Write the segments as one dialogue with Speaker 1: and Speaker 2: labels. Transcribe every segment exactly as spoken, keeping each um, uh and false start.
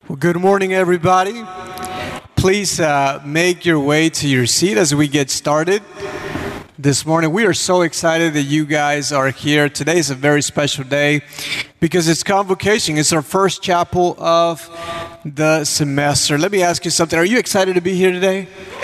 Speaker 1: Well, good morning, everybody. Please uh, make your way to your seat as we get started this morning. We are so excited that you guys are here. Today is a very special day because it's convocation. It's our first chapel of the semester. Let me ask you something. Are you excited to be here today?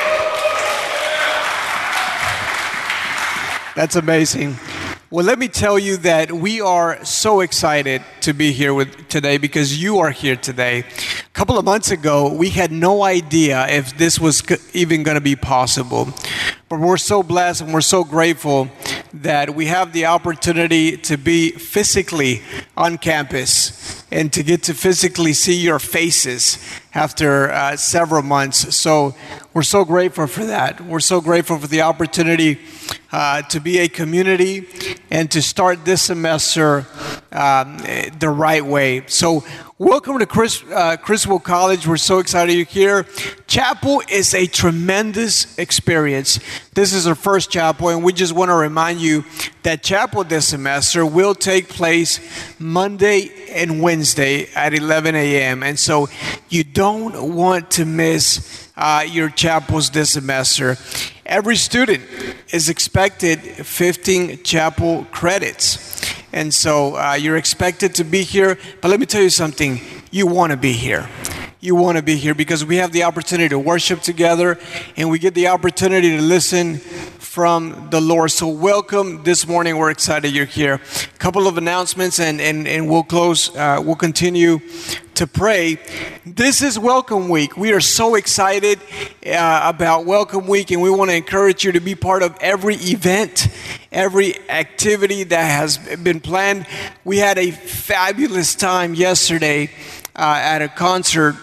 Speaker 1: That's amazing. Well, let me tell you that we are so excited to be here with today because you are here today. A couple of months ago, we had no idea if this was even going to be possible. But we're so blessed and we're so grateful that we have the opportunity to be physically on campus and to get to physically see your faces after uh, several months. So we're so grateful for that. We're so grateful for the opportunity uh, to be a community and to start this semester um, the right way. So welcome to Chris, uh, Criswell College. We're so excited you're here. Chapel is a tremendous experience. This is our first chapel, and we just want to remind you that chapel this semester will take place Monday and Wednesday at eleven a.m. And so you don't want to miss uh, your chapels this semester. Every student is expected fifteen chapel credits. And so uh, you're expected to be here. But let me tell you something. You want to be here. You want to be here because we have the opportunity to worship together and we get the opportunity to listen from the Lord. So welcome this morning. We're excited you're here. A couple of announcements and, and, and we'll close. Uh, we'll continue to pray. This is Welcome Week. We are so excited uh, about Welcome Week, and we want to encourage you to be part of every event, every activity that has been planned. We had a fabulous time yesterday uh, at a concert,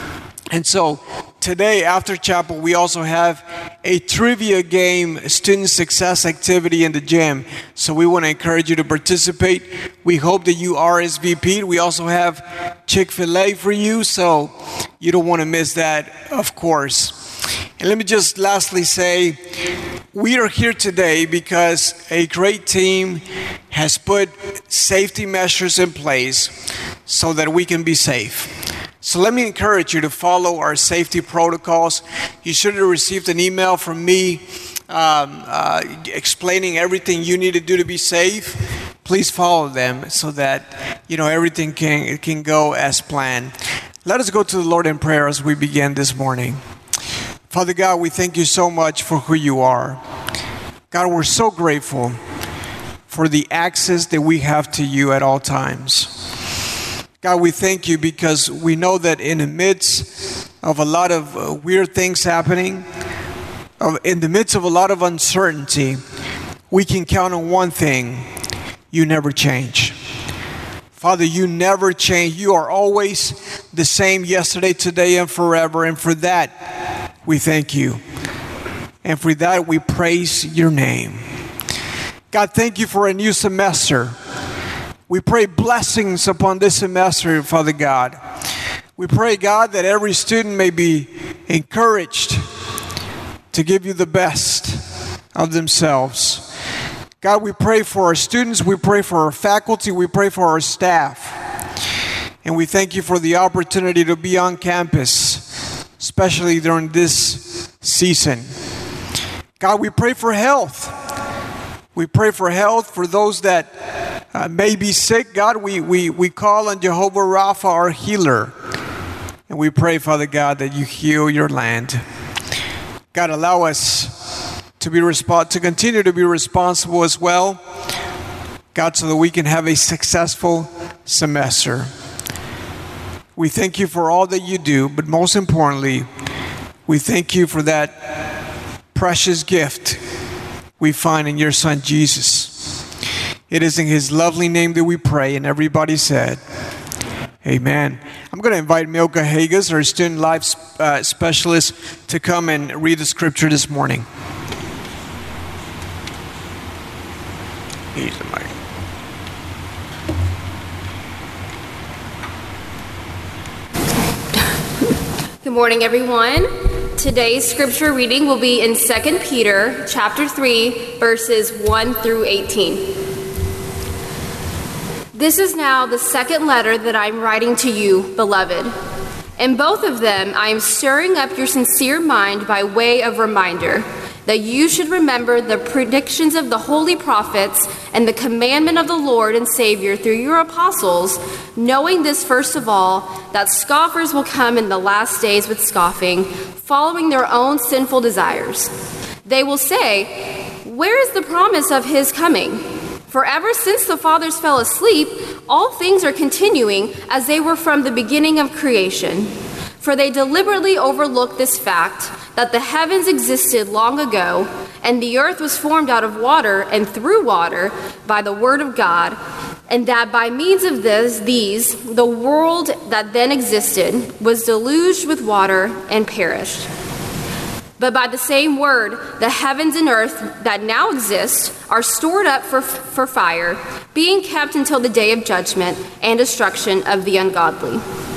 Speaker 1: and so today after chapel we also have a trivia game student success activity in the gym. So we want to encourage you to participate. We hope that you R S V P'd. We also have Chick-fil-A for you, so you don't want to miss that, of course. And let me just lastly say, we are here today because a great team has put safety measures in place so that we can be safe. So let me encourage you to follow our safety protocols. You should have received an email from me um, uh, explaining everything you need to do to be safe. Please follow them so that you know everything can can go as planned. Let us go to the Lord in prayer as we begin this morning. Father God, we thank you so much for who you are. God, we're so grateful for the access that we have to you at all times. God, we thank you because we know that in the midst of a lot of uh, weird things happening, uh, in the midst of a lot of uncertainty, we can count on one thing: you never change. Father, you never change. You are always the same yesterday, today, and forever. And for that, we thank you. And for that, we praise your name. God, thank you for a new semester. We pray blessings upon this semester, Father God. We pray, God, that every student may be encouraged to give you the best of themselves. God, we pray for our students. We pray for our faculty. We pray for our staff. And we thank you for the opportunity to be on campus, especially during this season. God, we pray for health. We pray for health for those that Uh, may be sick. God, we, we, we call on Jehovah Rapha, our healer. And we pray, Father God, that you heal your land. God, allow us to be resp- to continue to be responsible as well. God, so that we can have a successful semester. We thank you for all that you do, but most importantly, we thank you for that precious gift we find in your Son, Jesus. It is in his lovely name that we pray, and everybody said, amen. I'm going to invite Milka Hagas, our student life uh, specialist, to come and read the scripture this morning. Here's the mic.
Speaker 2: Good morning, everyone. Today's scripture reading will be in Second Peter chapter three, verses one through eighteen. This is now the second letter that I'm writing to you, beloved. In both of them, I am stirring up your sincere mind by way of reminder, that you should remember the predictions of the holy prophets and the commandment of the Lord and Savior through your apostles, knowing this first of all, that scoffers will come in the last days with scoffing, following their own sinful desires. They will say, where is the promise of his coming? For ever since the fathers fell asleep, all things are continuing as they were from the beginning of creation. For they deliberately overlook this fact, that the heavens existed long ago, and the earth was formed out of water and through water by the word of God, and that by means of this, these, the world that then existed was deluged with water and perished. But by the same word, the heavens and earth that now exist are stored up for, for fire, being kept until the day of judgment and destruction of the ungodly.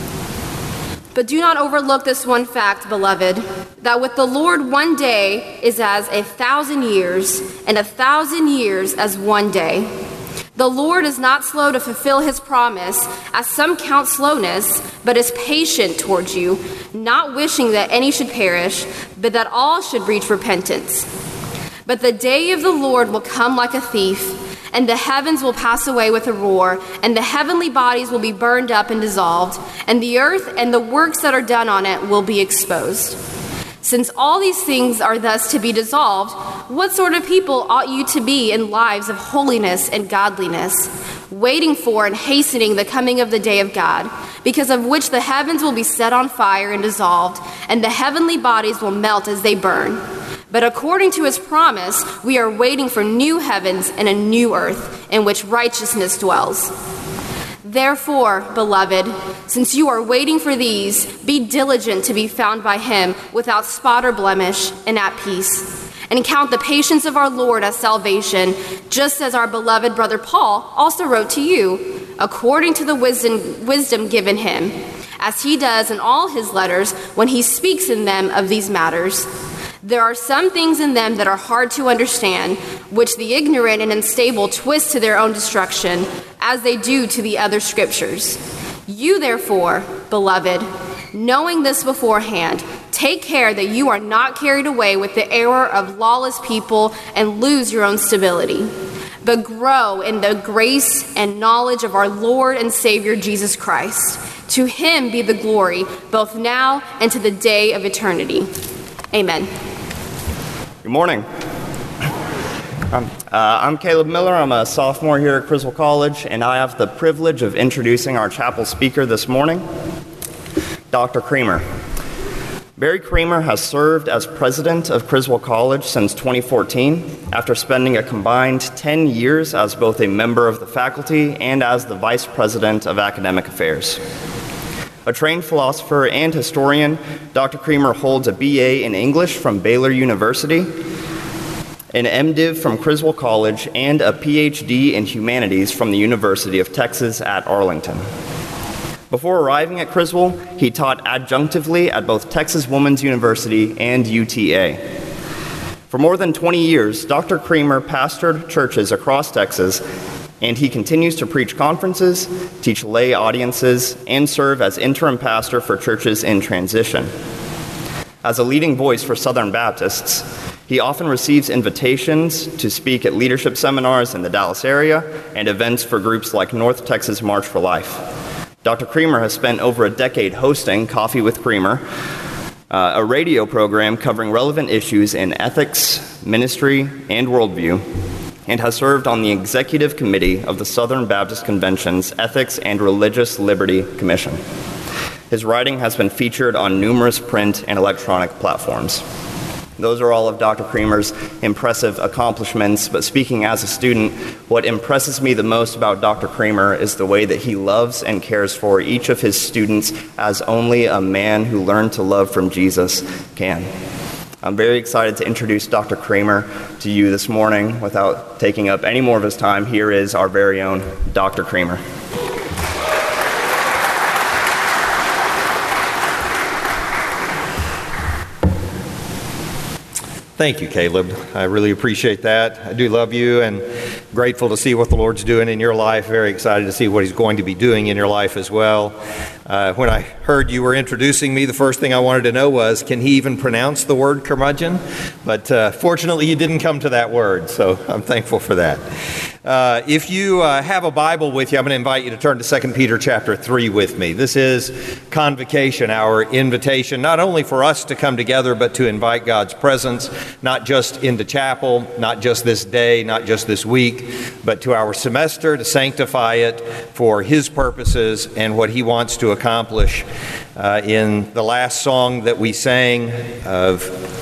Speaker 2: But do not overlook this one fact, beloved, that with the Lord one day is as a thousand years, and a thousand years as one day. The Lord is not slow to fulfill his promise, as some count slowness, but is patient towards you, not wishing that any should perish, but that all should reach repentance. But the day of the Lord will come like a thief, and the heavens will pass away with a roar, and the heavenly bodies will be burned up and dissolved, and the earth and the works that are done on it will be exposed. Since all these things are thus to be dissolved, what sort of people ought you to be in lives of holiness and godliness, waiting for and hastening the coming of the day of God, because of which the heavens will be set on fire and dissolved, and the heavenly bodies will melt as they burn. But according to his promise, we are waiting for new heavens and a new earth in which righteousness dwells. Therefore, beloved, since you are waiting for these, be diligent to be found by him without spot or blemish and at peace. And count the patience of our Lord as salvation, just as our beloved brother Paul also wrote to you, according to the wisdom, wisdom given him, as he does in all his letters when he speaks in them of these matters. There are some things in them that are hard to understand, which the ignorant and unstable twist to their own destruction, as they do to the other scriptures. You, therefore, beloved, knowing this beforehand, take care that you are not carried away with the error of lawless people and lose your own stability, but grow in the grace and knowledge of our Lord and Savior Jesus Christ. To him be the glory, both now and to the day of eternity. Amen.
Speaker 3: Good morning. Um, uh, I'm Caleb Miller. I'm a sophomore here at Criswell College, and I have the privilege of introducing our chapel speaker this morning, Doctor Creamer. Barry Creamer has served as president of Criswell College since twenty fourteen, after spending a combined ten years as both a member of the faculty and as the vice president of academic affairs. A trained philosopher and historian, Doctor Creamer holds a B A in English from Baylor University, an MDiv from Criswell College, and a P H D in humanities from the University of Texas at Arlington. Before arriving at Criswell, he taught adjunctively at both Texas Woman's University and U T A. For more than twenty years, Doctor Creamer pastored churches across Texas, and he continues to preach conferences, teach lay audiences, and serve as interim pastor for churches in transition. As a leading voice for Southern Baptists, he often receives invitations to speak at leadership seminars in the Dallas area and events for groups like North Texas March for Life. Doctor Creamer has spent over a decade hosting Coffee with Creamer, uh, a radio program covering relevant issues in ethics, ministry, and worldview, and has served on the executive committee of the Southern Baptist Convention's Ethics and Religious Liberty Commission. His writing has been featured on numerous print and electronic platforms. Those are all of Doctor Creamer's impressive accomplishments, but speaking as a student, what impresses me the most about Doctor Creamer is the way that he loves and cares for each of his students as only a man who learned to love from Jesus can. I'm very excited to introduce Doctor Creamer to you this morning. Without taking up any more of his time, here is our very own Doctor Creamer.
Speaker 4: Thank you, Caleb. I really appreciate that. I do love you and grateful to see what the Lord's doing in your life. Very excited to see what he's going to be doing in your life as well. Uh, when I heard you were introducing me, the first thing I wanted to know was, can he even pronounce the word curmudgeon? But uh, fortunately, you didn't come to that word, so I'm thankful for that. Uh, if you uh, have a Bible with you, I'm going to invite you to turn to Second Peter chapter three with me. This is Convocation, our invitation, not only for us to come together, but to invite God's presence, not just into chapel, not just this day, not just this week, but to our semester, to sanctify it for his purposes and what he wants to accomplish. Uh, in the last song that we sang of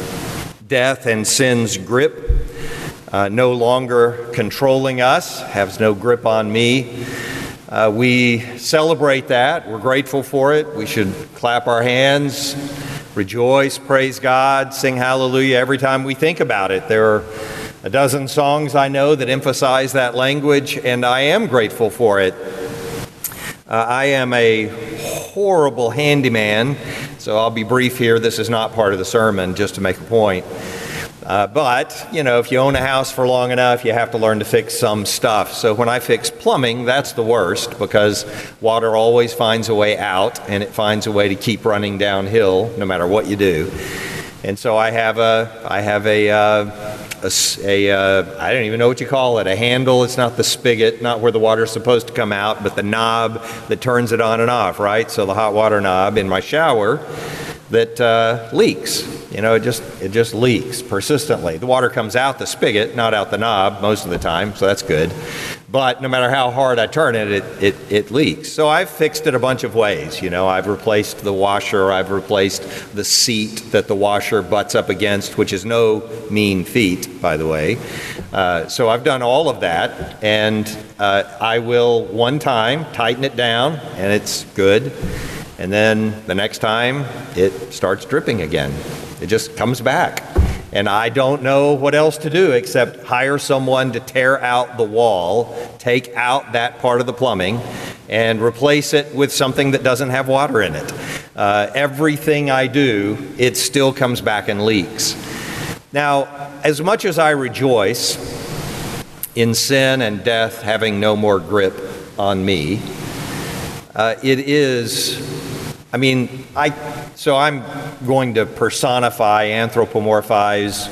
Speaker 4: death and sin's grip, Uh, no longer controlling us, has no grip on me. Uh, we celebrate that. We're grateful for it. We should clap our hands, rejoice, praise God, sing hallelujah every time we think about it. There are a dozen songs I know that emphasize that language, and I am grateful for it. Uh, I am a horrible handyman, so I'll be brief here. This is not part of the sermon, just to make a point. Uh, but, you know, if you own a house for long enough, you have to learn to fix some stuff. So when I fix plumbing, that's the worst, because water always finds a way out, and it finds a way to keep running downhill no matter what you do. And so I have a, I have a, uh, a, a uh, I don't even know what you call it, a handle. It's not the spigot, not where the water's supposed to come out, but the knob that turns it on and off, right? So the hot water knob in my shower that uh, leaks. You know, it just it just leaks persistently. The water comes out the spigot, not out the knob most of the time, so that's good. But no matter how hard I turn it, it, it, it leaks. So I've fixed it a bunch of ways. You know, I've replaced the washer, I've replaced the seat that the washer butts up against, which is no mean feat, by the way. Uh, so I've done all of that, and uh, I will one time tighten it down, and it's good. And then the next time, it starts dripping again. It just comes back. And I don't know what else to do except hire someone to tear out the wall, take out that part of the plumbing, and replace it with something that doesn't have water in it. Uh, everything I do, it still comes back and leaks. Now, as much as I rejoice in sin and death having no more grip on me, uh, it is... I mean, I so I'm going to personify, anthropomorphize,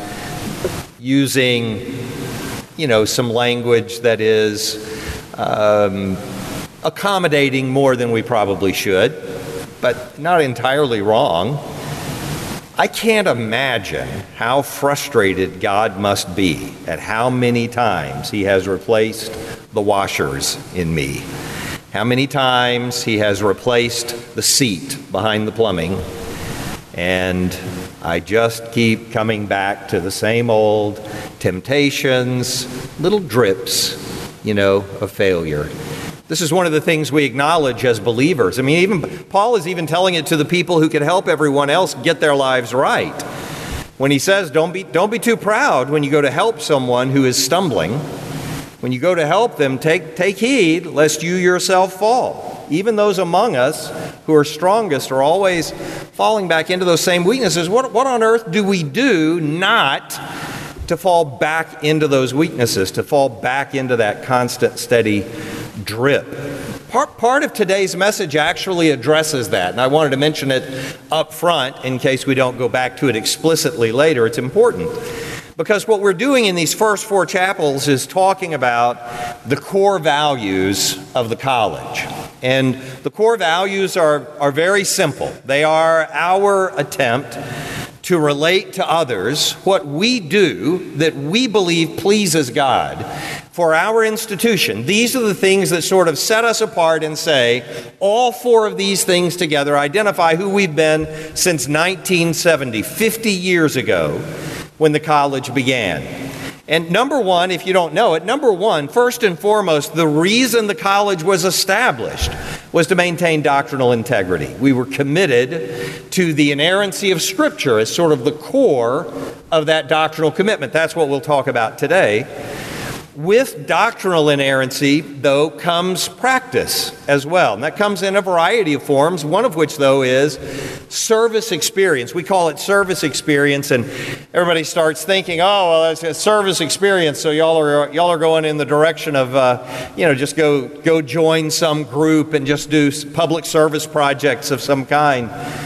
Speaker 4: using, you know, some language that is um, accommodating more than we probably should, but not entirely wrong. I can't imagine how frustrated God must be at how many times he has replaced the washers in me. How many times he has replaced the seat behind the plumbing, and I just keep coming back to the same old temptations, little drips, you know, of failure. This is one of the things we acknowledge as believers. I mean, even Paul is even telling it to the people who can help everyone else get their lives right. When he says, don't be, don't be too proud when you go to help someone who is stumbling. When you go to help them, take, take heed lest you yourself fall. Even those among us who are strongest are always falling back into those same weaknesses. What, what on earth do we do not to fall back into those weaknesses, to fall back into that constant, steady drip? Part, part of today's message actually addresses that, and I wanted to mention it up front in case we don't go back to it explicitly later. It's important. Because what we're doing in these first four chapels is talking about the core values of the college. And the core values are, are very simple. They are our attempt to relate to others what we do that we believe pleases God for our institution. These are the things that sort of set us apart and say, all four of these things together identify who we've been since nineteen seventy, fifty years ago, when the college began. And number one, if you don't know it, number one, first and foremost, the reason the college was established was to maintain doctrinal integrity. We were committed to the inerrancy of Scripture as sort of the core of that doctrinal commitment. That's what we'll talk about today. With doctrinal inerrancy, though, comes practice as well. And that comes in a variety of forms, one of which, though, is service experience. We call it service experience, and everybody starts thinking, oh, well, that's a service experience, so y'all are y'all are going in the direction of, uh, you know, just go, go join some group and just do public service projects of some kind.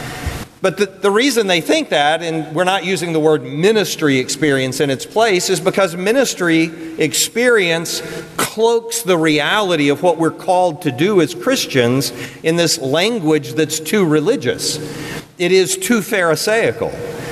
Speaker 4: But the, the reason they think that, and we're not using the word ministry experience in its place, is because ministry experience cloaks the reality of what we're called to do as Christians in this language that's too religious. It is too Pharisaical.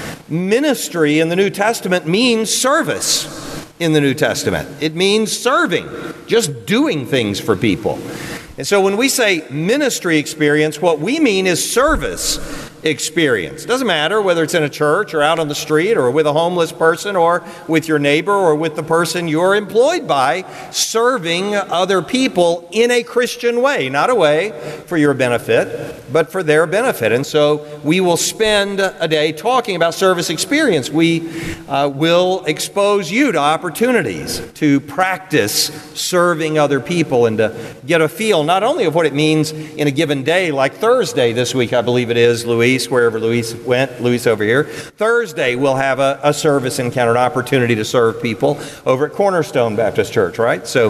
Speaker 4: Ministry in the New Testament means service in the New Testament. It means serving, just doing things for people. And so when we say ministry experience, what we mean is service experience. Doesn't matter whether it's in a church or out on the street or with a homeless person or with your neighbor or with the person you're employed by, serving other people in a Christian way, not a way for your benefit, but for their benefit. And so we will spend a day talking about service experience. We uh, will expose you to opportunities to practice serving other people and to get a feel not only of what it means in a given day, like Thursday this week, I believe it is, Louise, wherever Luis went, Luis over here. Thursday, we'll have a, a service encounter, an opportunity to serve people over at Cornerstone Baptist Church, right? So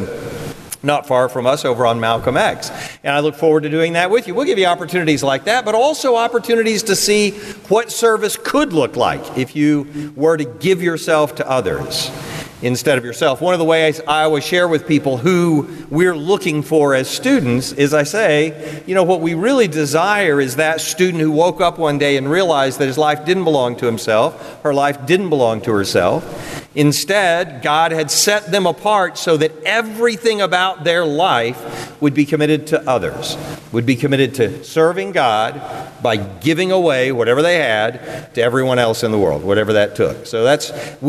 Speaker 4: not far from us over on Malcolm X. And I look forward to doing that with you. We'll give you opportunities like that, but also opportunities to see what service could look like if you were to give yourself to others instead of yourself. One of the ways I always share with people who we're looking for as students is I say, you know, what we really desire is that student who woke up one day and realized that his life didn't belong to himself, her life didn't belong to herself. Instead, God had set them apart so that everything about their life would be committed to others, would be committed to serving God by giving away whatever they had to everyone else in the world, whatever that took. So that's,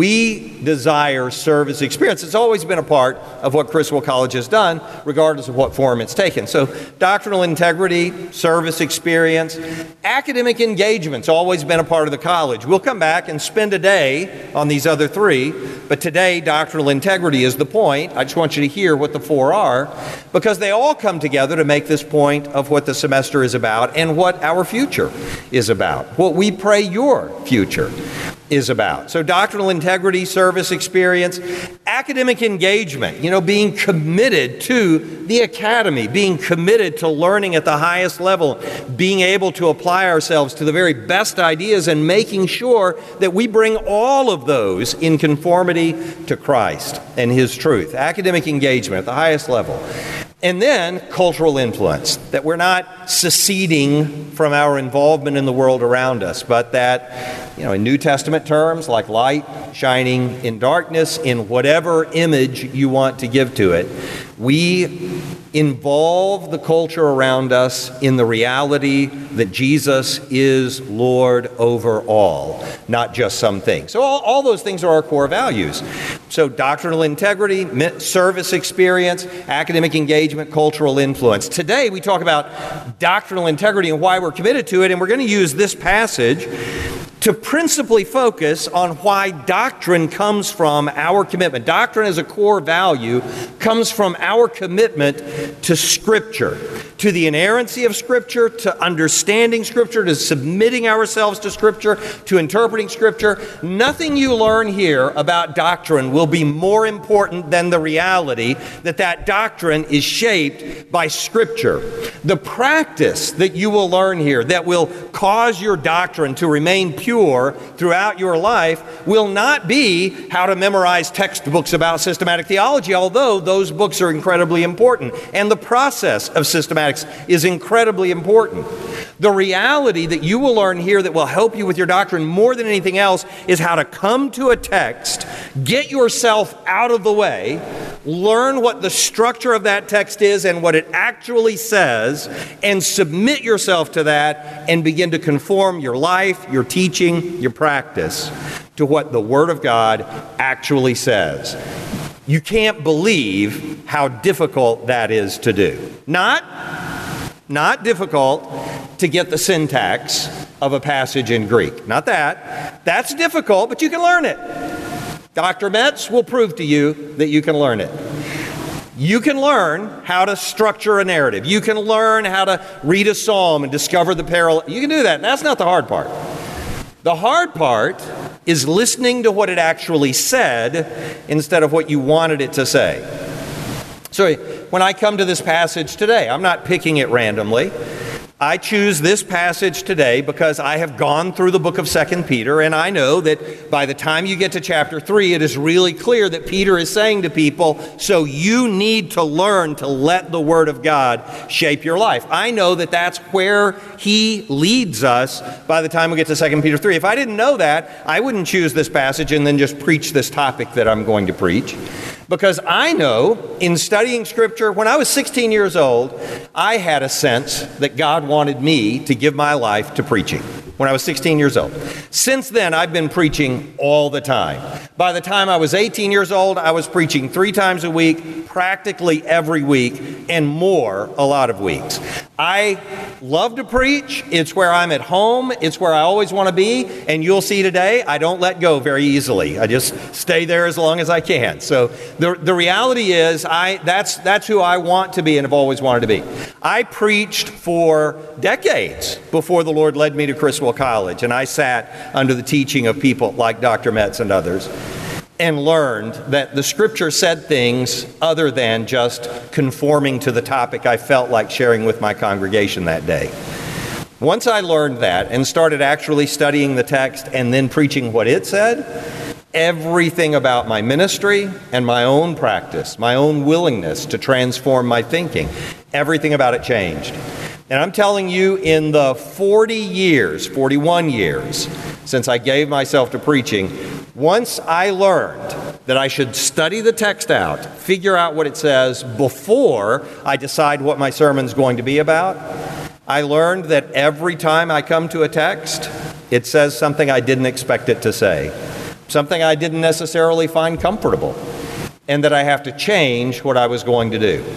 Speaker 4: we desire service experience. It's always been a part of what Criswell College has done, regardless of what form it's taken. So doctrinal integrity, service experience, academic engagement's always been a part of the college. We'll come back and spend a day on these other three, but today doctrinal integrity is the point. I just want you to hear what the four are, because they all come together to make this point of what the semester is about and what our future is about, what we pray your future is about. So doctrinal integrity, service experience, academic engagement, you know, being committed to the academy, being committed to learning at the highest level, being able to apply ourselves to the very best ideas and making sure that we bring all of those in conformity to Christ and His truth. Academic engagement at the highest level. And then cultural influence, that we're not seceding from our involvement in the world around us, but that, you know, in New Testament terms, like light shining in darkness, in whatever image you want to give to it, we involve the culture around us in the reality that Jesus is Lord over all, not just some things. So all, all those things are our core values. So doctrinal integrity, service experience, academic engagement, cultural influence. Today we talk about doctrinal integrity and why we're committed to it, and we're going to use this passage to principally focus on why doctrine comes from our commitment. Doctrine as a core value comes from our commitment to Scripture, to the inerrancy of Scripture, to understanding Scripture, to submitting ourselves to Scripture, to interpreting Scripture. Nothing you learn here about doctrine will be more important than the reality that that doctrine is shaped by Scripture. The practice that you will learn here that will cause your doctrine to remain pure throughout your life will not be how to memorize textbooks about systematic theology, although those books are incredibly important, and the process of systematics is incredibly important. The reality that you will learn here that will help you with your doctrine more than anything else is how to come to a text, get yourself out of the way, learn what the structure of that text is and what it actually says, and submit yourself to that and begin to conform your life, your teaching, your practice to what the Word of God actually says. You can't believe how difficult that is to do. Not, not difficult to get the syntax of a passage in Greek. Not that. That's difficult, but you can learn it. Doctor Metz will prove to you that you can learn it. You can learn how to structure a narrative. You can learn how to read a psalm and discover the parallel. You can do that. That's not the hard part. The hard part is listening to what it actually said instead of what you wanted it to say. So when I come to this passage today, I'm not picking it randomly. I choose this passage today because I have gone through the book of Second Peter, and I know that by the time you get to chapter three, it is really clear that Peter is saying to people, so you need to learn to let the Word of God shape your life. I know that that's where he leads us by the time we get to Second Peter three. If I didn't know that, I wouldn't choose this passage and then just preach this topic that I'm going to preach. Because I know, in studying Scripture, when I was sixteen years old, I had a sense that God wanted me to give my life to preaching. When I was sixteen years old. Since then, I've been preaching all the time. By the time I was eighteen years old, I was preaching three times a week, practically every week, and more a lot of weeks. I love to preach. It's where I'm at home. It's where I always want to be. And you'll see today, I don't let go very easily. I just stay there as long as I can. So the, the reality is, I that's that's who I want to be and have always wanted to be. I preached for decades before the Lord led me to Criswell College, and I sat under the teaching of people like Doctor Metz and others and learned that the Scripture said things other than just conforming to the topic I felt like sharing with my congregation that day. Once I learned that and started actually studying the text and then preaching what it said, everything about my ministry and my own practice, my own willingness to transform my thinking, everything about it changed. And I'm telling you, in the forty years, forty-one years, since I gave myself to preaching, once I learned that I should study the text out, figure out what it says before I decide what my sermon's going to be about, I learned that every time I come to a text, it says something I didn't expect it to say, something I didn't necessarily find comfortable, and that I have to change what I was going to do.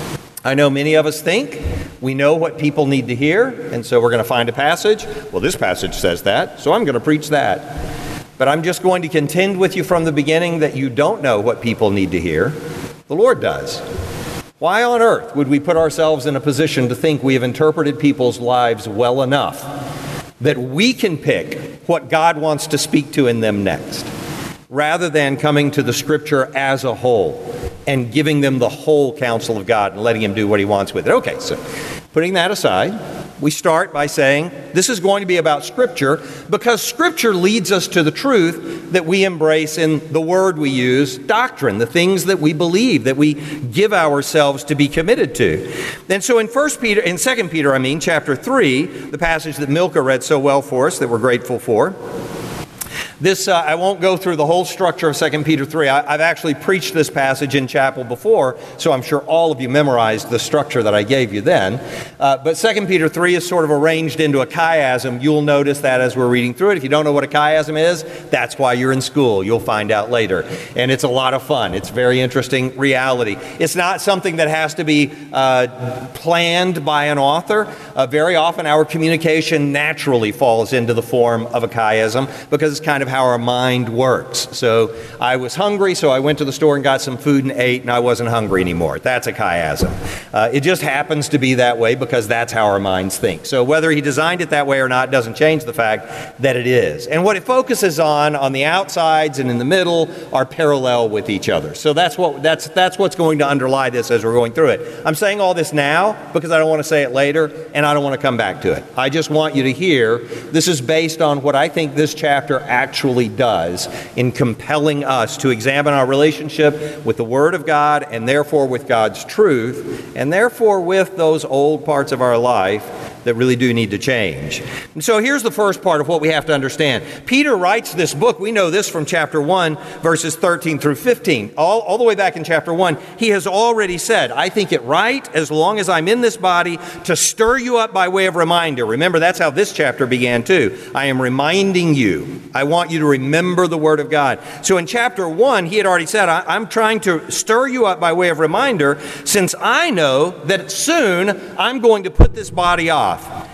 Speaker 4: I know many of us think we know what people need to hear, and so we're going to find a passage. Well, this passage says that, so I'm going to preach that. But I'm just going to contend with you from the beginning that you don't know what people need to hear. The Lord does. Why on earth would we put ourselves in a position to think we have interpreted people's lives well enough that we can pick what God wants to speak to in them next, rather than coming to the Scripture as a whole and giving them the whole counsel of God and letting Him do what He wants with it? Okay, so putting that aside, we start by saying this is going to be about Scripture because Scripture leads us to the truth that we embrace in the word we use, doctrine, the things that we believe, that we give ourselves to be committed to. And so in First Peter, in Second Peter, I mean, chapter three, the passage that Milka read so well for us that we're grateful for, This, uh, I won't go through the whole structure of Second Peter three. I, I've actually preached this passage in chapel before, so I'm sure all of you memorized the structure that I gave you then. Uh, but Second Peter three is sort of arranged into a chiasm. You'll notice that as we're reading through it. If you don't know what a chiasm is, that's why you're in school. You'll find out later. And it's a lot of fun. It's very interesting reality. It's not something that has to be uh, planned by an author. Uh, very often our communication naturally falls into the form of a chiasm because it's kind of how our mind works. So I was hungry, so I went to the store and got some food and ate, and I wasn't hungry anymore. That's a chiasm. Uh, it just happens to be that way because that's how our minds think. So whether he designed it that way or not doesn't change the fact that it is. And what it focuses on, on the outsides and in the middle, are parallel with each other. So that's what that's that's what's going to underlie this as we're going through it. I'm saying all this now because I don't want to say it later, and I don't want to come back to it. I just want you to hear this is based on what I think this chapter actually actually does in compelling us to examine our relationship with the Word of God and therefore with God's truth and therefore with those old parts of our life that really do need to change. And so here's the first part of what we have to understand. Peter writes this book. We know this from chapter one, verses thirteen through fifteen. All, all the way back in chapter one, he has already said, I think it right, as long as I'm in this body, to stir you up by way of reminder. Remember, that's how this chapter began too. I am reminding you. I want you to remember the Word of God. So in chapter one, he had already said, I, I'm trying to stir you up by way of reminder, since I know that soon I'm going to put this body off.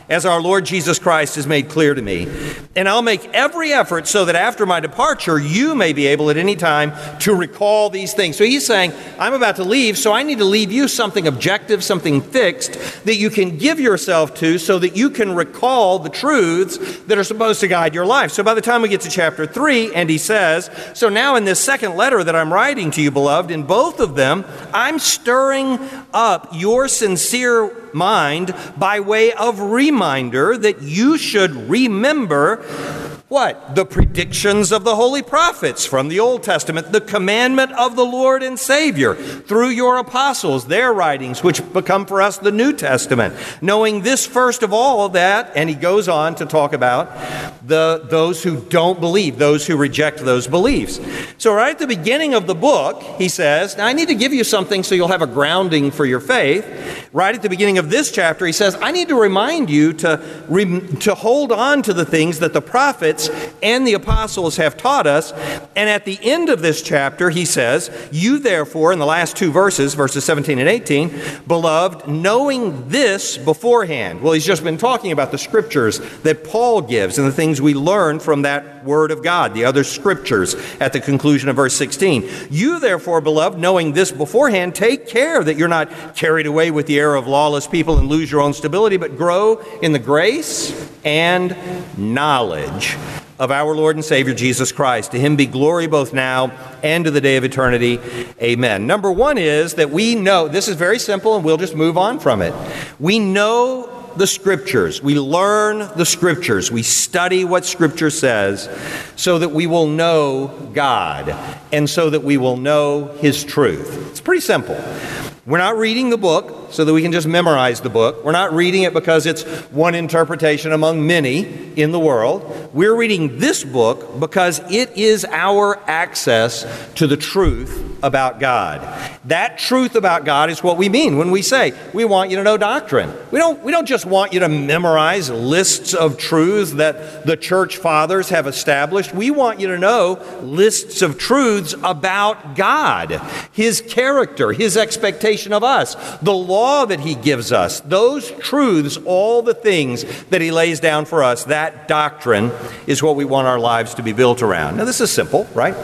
Speaker 4: as our Lord Jesus Christ has made clear to me. And I'll make every effort so that after my departure, you may be able at any time to recall these things. So he's saying, I'm about to leave, so I need to leave you something objective, something fixed that you can give yourself to so that you can recall the truths that are supposed to guide your life. So by the time we get to chapter three, and he says, so now in this second letter that I'm writing to you, beloved, in both of them, I'm stirring up your sincere mind by way of reminder that you should remember what? The predictions of the holy prophets from the Old Testament, the commandment of the Lord and Savior through your apostles, their writings, which become for us the New Testament. Knowing this first of all, that, and he goes on to talk about the those who don't believe, those who reject those beliefs. So right at the beginning of the book, he says, now I need to give you something so you'll have a grounding for your faith. Right at the beginning of this chapter, he says, I need to remind you to, rem- to hold on to the things that the prophets and the apostles have taught us. And at the end of this chapter, he says, you therefore, in the last two verses, verses seventeen and eighteen, beloved, knowing this beforehand. Well, he's just been talking about the scriptures that Paul gives and the things we learn from that word of God, the other scriptures at the conclusion of verse sixteen. You therefore, beloved, knowing this beforehand, take care that you're not carried away with the error of lawless people and lose your own stability, but grow in the grace and knowledge of our Lord and Savior Jesus Christ. To him be glory both now and to the day of eternity. Amen. Number one is that we know, this is very simple and we'll just move on from it. We know the Scriptures. We learn the Scriptures. We study what Scripture says so that we will know God and so that we will know His truth. It's pretty simple. We're not reading the book so that we can just memorize the book. We're not reading it because it's one interpretation among many in the world. We're reading this book because it is our access to the truth about God. That truth about God is what we mean when we say we want you to know doctrine. We don't, we don't just want you to memorize lists of truths that the church fathers have established. We want you to know lists of truths about God, His character, His expectation of us, the law that He gives us, those truths, all the things that He lays down for us. That doctrine is what we want our lives to be built around. Now, this is simple, right?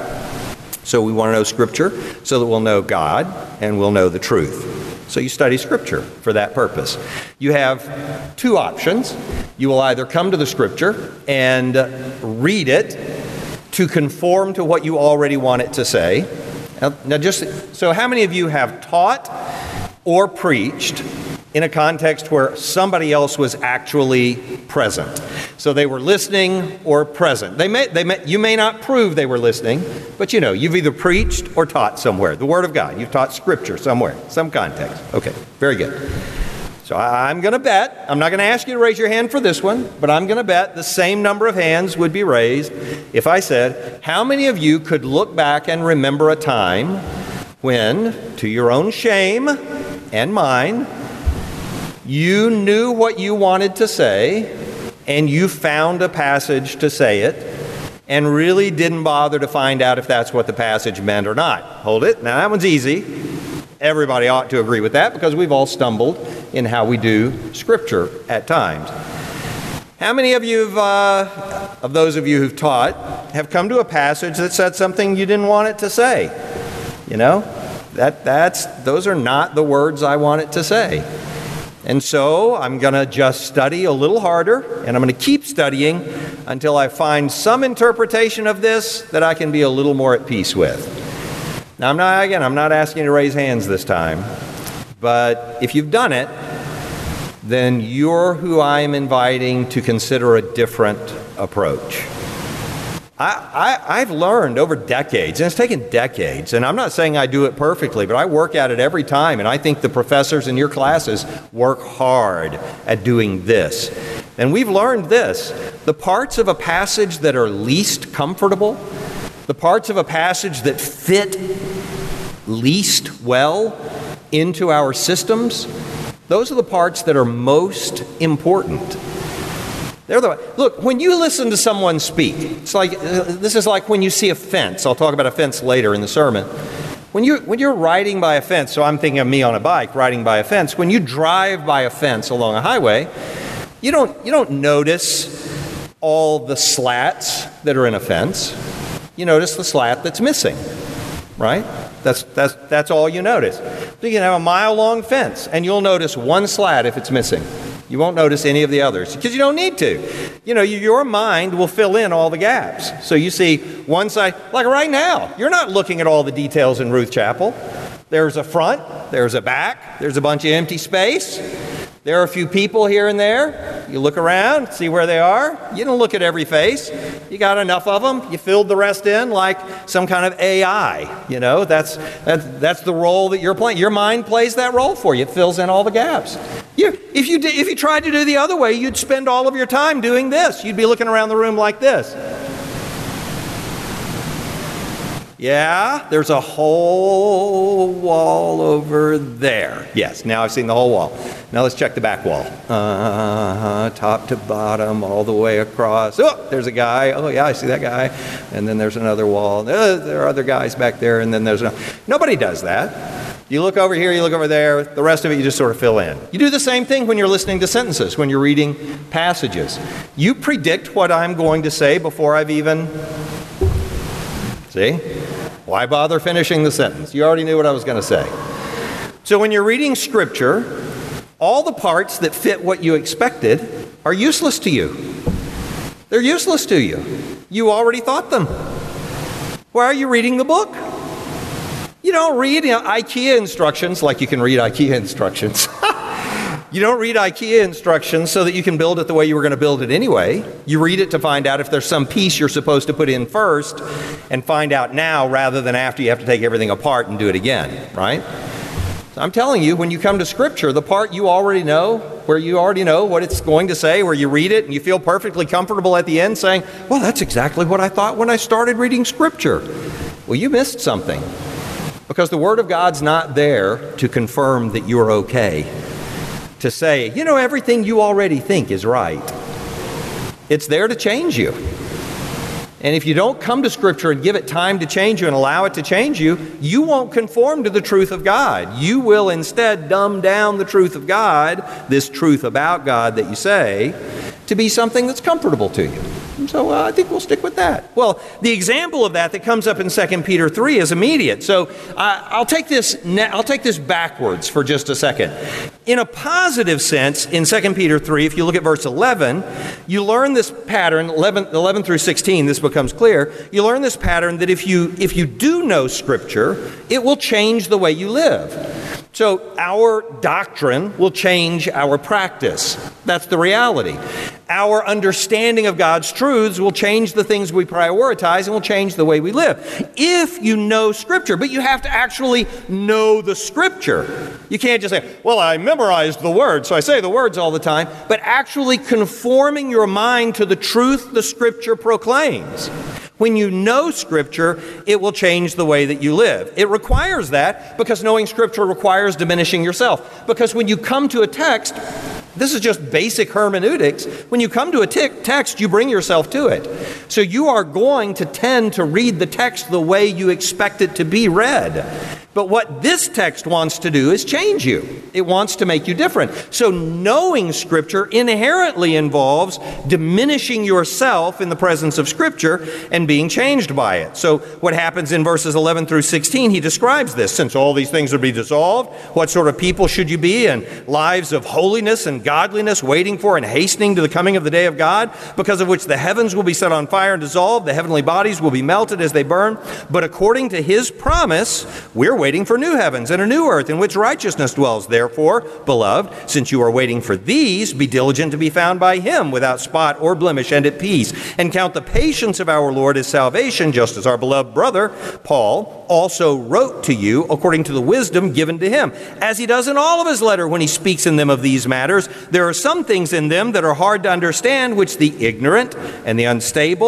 Speaker 4: So we want to know Scripture so that we'll know God and we'll know the truth. So you study Scripture for that purpose. You have two options. You will either come to the Scripture and read it to conform to what you already want it to say. Now, now just so how many of you have taught or preached in a context where somebody else was actually present? So they were listening or present. They may, they may, you may not prove they were listening, but you know, you've either preached or taught somewhere. The Word of God. You've taught Scripture somewhere, some context. Okay, very good. So I'm going to bet, I'm not going to ask you to raise your hand for this one, but I'm going to bet the same number of hands would be raised if I said, how many of you could look back and remember a time when, to your own shame and mine, you knew what you wanted to say, and you found a passage to say it, and really didn't bother to find out if that's what the passage meant or not? Hold it. Now, that one's easy. Everybody ought to agree with that because we've all stumbled in how we do Scripture at times. How many of you, have, uh, of those of you who've taught, have come to a passage that said something you didn't want it to say? You know, that that's those are not the words I want it to say. And so I'm going to just study a little harder, and I'm going to keep studying until I find some interpretation of this that I can be a little more at peace with. Now, I'm not, again, I'm not asking you to raise hands this time, but if you've done it, then you're who I am inviting to consider a different approach. I, I, I've learned over decades, and it's taken decades, and I'm not saying I do it perfectly, but I work at it every time, and I think the professors in your classes work hard at doing this. And we've learned this: the parts of a passage that are least comfortable, the parts of a passage that fit least well into our systems, those are the parts that are most important. They're the, look, when you listen to someone speak, it's like, this is like when you see a fence. I'll talk about a fence later in the sermon. When, you, when you're riding by a fence, so I'm thinking of me on a bike riding by a fence, when you drive by a fence along a highway, You don't, you don't notice all the slats that are in a fence. You notice the slat that's missing, right? That's, that's, that's all you notice. So you can have a mile-long fence, and you'll notice one slat if it's missing. You won't notice any of the others, because you don't need to. You know, your mind will fill in all the gaps. So you see one side, like right now, you're not looking at all the details in Ruth Chapel. There's a front, there's a back, there's a bunch of empty space. There are a few people here and there. You look around, see where they are. You don't look at every face. You got enough of them. You filled the rest in like some kind of A I. You know, that's that's, that's the role that you're playing. Your mind plays that role for you. It fills in all the gaps. You, if you did, if you tried to do the other way, you'd spend all of your time doing this. You'd be looking around the room like this. Yeah, there's a whole wall over there. Yes, now I've seen the whole wall. Now let's check the back wall. Uh, top to bottom, all the way across. Oh, there's a guy. Oh, yeah, I see that guy. And then there's another wall. Uh, there are other guys back there. And then there's no... Nobody does that. You look over here, you look over there. The rest of it you just sort of fill in. You do the same thing when you're listening to sentences, when you're reading passages. You predict what I'm going to say before I've even... See? Why bother finishing the sentence? You already knew what I was going to say. So when you're reading Scripture, all the parts that fit what you expected are useless to you. They're useless to you. You already thought them. Why are you reading the book? You don't read you know, IKEA instructions like you can read IKEA instructions. You don't read IKEA instructions so that you can build it the way you were going to build it anyway. You read it to find out if there's some piece you're supposed to put in first and find out now rather than after you have to take everything apart and do it again, right? So I'm telling you, when you come to Scripture, the part you already know, where you already know what it's going to say, where you read it and you feel perfectly comfortable at the end saying, well, that's exactly what I thought when I started reading Scripture. Well, you missed something, because the Word of God's not there to confirm that you're okay. To say, you know, everything you already think is right. It's there to change you. And if you don't come to Scripture and give it time to change you and allow it to change you, you won't conform to the truth of God. You will instead dumb down the truth of God, this truth about God that you say, to be something that's comfortable to you. And so uh, I think we'll stick with that. Well, the example of that that comes up in Second Peter three is immediate. So uh, I'll take this ne- I'll take this backwards for just a second. In a positive sense, in Second Peter three, if you look at verse eleven, you learn this pattern, eleven, eleven through sixteen, this becomes clear. You learn this pattern that if you if you do know Scripture, it will change the way you live. So our doctrine will change our practice. That's the reality. Our understanding of God's truths will change the things we prioritize and will change the way we live. If you know Scripture, but you have to actually know the Scripture. You can't just say, well, I memorized the words, so I say the words all the time, but actually conforming your mind to the truth the Scripture proclaims. When you know Scripture, it will change the way that you live. It requires that because knowing Scripture requires diminishing yourself. Because when you come to a text, this is just basic hermeneutics. When you come to a t- text, you bring yourself to it. So you are going to tend to read the text the way you expect it to be read. But what this text wants to do is change you. It wants to make you different. So knowing Scripture inherently involves diminishing yourself in the presence of Scripture and being changed by it. So what happens in verses eleven through sixteen, he describes this. Since all these things would be dissolved, what sort of people should you be in lives of holiness and godliness, waiting for and hastening to the coming of the day of God, because of which the heavens will be set on fire and dissolved, the heavenly bodies will be melted as they burn. But according to his promise, we're waiting for new heavens and a new earth in which righteousness dwells. Therefore, beloved, since you are waiting for these, be diligent to be found by him without spot or blemish and at peace, and count the patience of our Lord as salvation, just as our beloved brother, Paul, also wrote to you according to the wisdom given to him, as he does in all of his letter when he speaks in them of these matters. There are some things in them that are hard to understand, which the ignorant and the unstable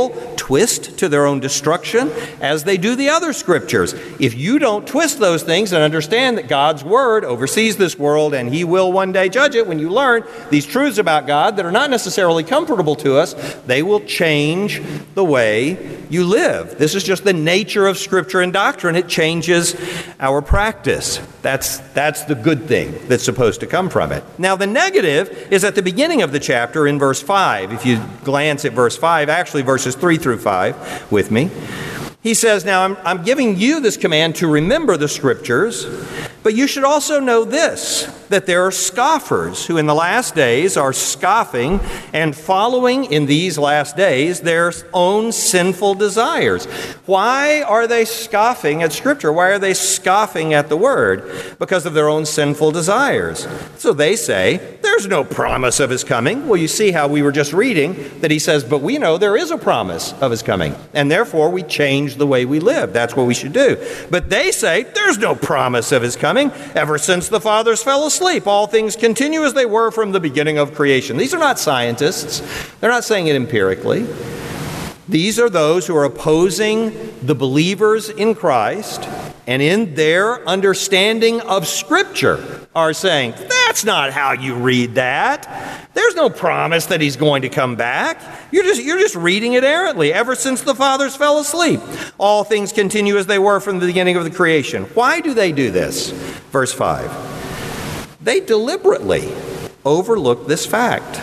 Speaker 4: twist to their own destruction as they do the other scriptures. If you don't twist those things and understand that God's word oversees this world and he will one day judge it, when you learn these truths about God that are not necessarily comfortable to us, they will change the way you live. This is just the nature of Scripture and doctrine. It changes our practice. That's, that's the good thing that's supposed to come from it. Now, the negative is at the beginning of the chapter in verse five. If you glance at verse five, actually verses three through five with me, he says, now I'm, I'm giving you this command to remember the Scriptures, but you should also know this, that there are scoffers who in the last days are scoffing and following in these last days their own sinful desires. Why are they scoffing at Scripture? Why are they scoffing at the Word? Because of their own sinful desires. So they say, there's no promise of His coming. Well, you see how we were just reading that he says, but we know there is a promise of His coming, and therefore we change the way we live. That's what we should do. But they say, there's no promise of His coming. Ever since the fathers fell asleep, all things continue as they were from the beginning of creation. These are not scientists. They're not saying it empirically. These are those who are opposing the believers in Christ, and in their understanding of Scripture are saying, that's not how you read that. There's no promise that He's going to come back. You're just, you're just reading it errantly. Ever since the fathers fell asleep, all things continue as they were from the beginning of the creation. Why do they do this? Verse five. They deliberately overlook this fact.